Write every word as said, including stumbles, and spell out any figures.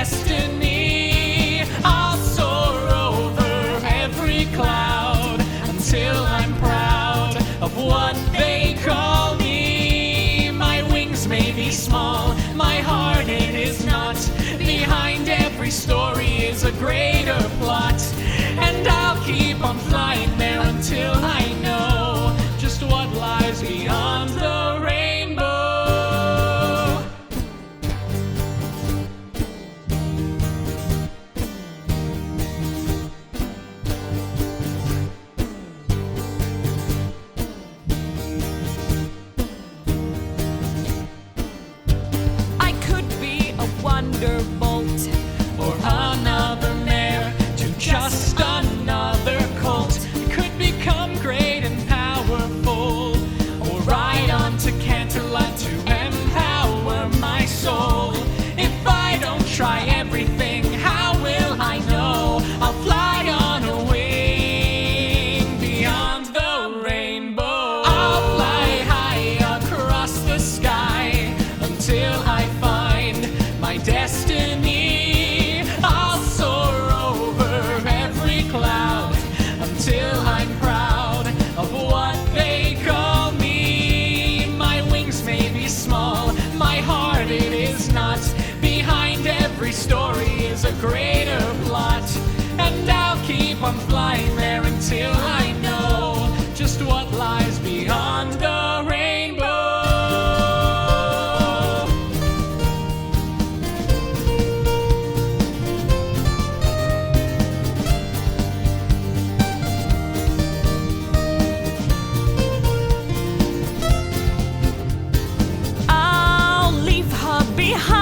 destiny. I'll soar over every cloud until I'm proud of what they call me. My wings may be small, my heart it is not. Behind every story is a greater plot, and I'll keep on flying there until I know just what lies beyond the rainbow. I could be a wonderbolt or another mare to just another colt. I could become great and powerful, or ride on to Canterlot to empower my soul. If I don't try everything, how will I know? I'll fly on a wing beyond the rainbow. I'll fly high across the sky until I find my destiny. I'll soar over every cloud until I'm proud of what they call me. My wings may be small, my heart it is not. Behind every story is a greater plot, and I'll keep on flying there until I know just what lies beyond the rainbow. I'll leave her behind.